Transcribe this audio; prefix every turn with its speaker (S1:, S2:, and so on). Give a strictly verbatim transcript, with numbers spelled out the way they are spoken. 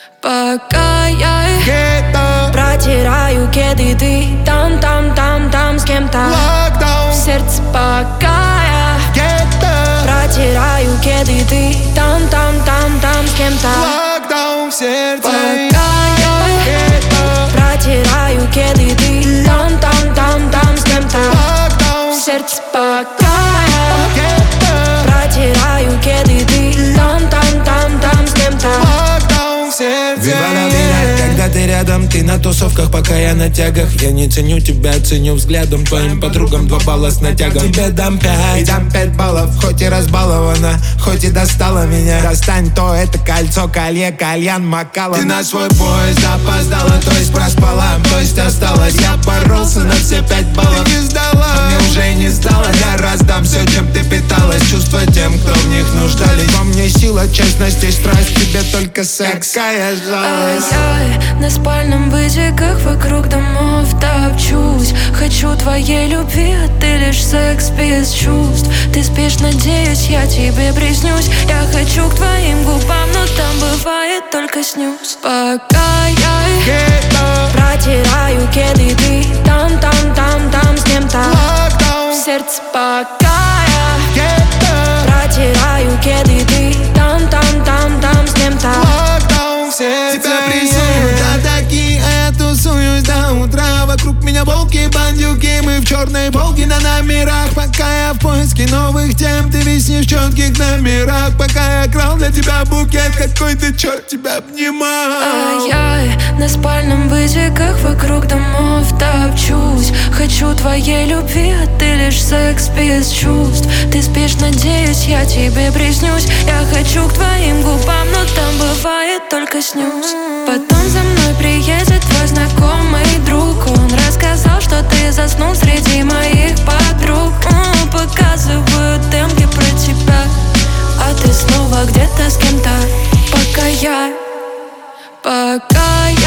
S1: Пока я
S2: где-то
S1: протираю кеды, ты там, там, там, там с кем-то.
S2: локдаун,
S1: В сердце пока я
S2: где-то
S1: протираю кеды, ты там, там, там, там с кем-то.
S2: локдаун в сердце.
S1: Пока я
S2: Где-то
S1: протираю кеды, ты там, там, там, там с кем-то.
S2: локдаун,
S1: В сердце пока я
S2: где-то
S1: протираю кеды, ты там, там, там, там с кем-то.
S2: локдаун в сердце.
S3: Viva la vida, когда ты рядом, ты на тусовках, пока я на тягах. Я не ценю тебя, ценю взглядом, твоим подругам два балла с натягом. Тебе дам пять, и дам пять баллов, хоть и разбалована, хоть и достала меня. Достань то, это кольцо, колье, кальян, макала. Ты на свой поезд опоздала, то есть проспала, то есть осталась. Я боролся на все пять баллов,
S2: Не сдала,
S3: а мне уже не стало. Я раздам все, чем ты питалась, чувства тем, кто в них нуждались. Во мне сила, честность и страсть, тебе только секс. Какая жалость.
S1: Я на спальном бытиках вокруг домов топчусь. Хочу твоей любви, а ты лишь секс без чувств. Ты спишь, надеюсь, я тебе приснюсь. Я хочу к твоим губам, но там бывает только снюс. Пока я
S2: где-то
S1: протираю кеды, ты там, там, там, там с кем-то.
S2: локдаун,
S1: В сердце пока я
S2: где-то
S1: протираю кеды, ты там, там, там, там с кем-то.
S2: локдаун в сердце.
S3: Тебя прессуют атаки, а я тусуюсь до утра. Вокруг меня волки, бандюки, мы в черной волге на номерах. Пока я в поиске новых тем, ты виснешь в четких номерах. Пока я крал для тебя букет, какой ты черт тебя обнимал.
S1: А я на спальном бытиках вокруг домов топчусь. Хочу твоей любви, а ты лишь секс без чувств. Ты спишь, надеюсь, я тебе приснюсь. Я хочу к твоим губам, но там бывает только снюс. Потом за мной приедет твой знакомый друг. Он рассказал, что ты заснул среди моих подруг. М, Показывают демки про тебя, а ты снова где-то с кем-то. Пока я Пока я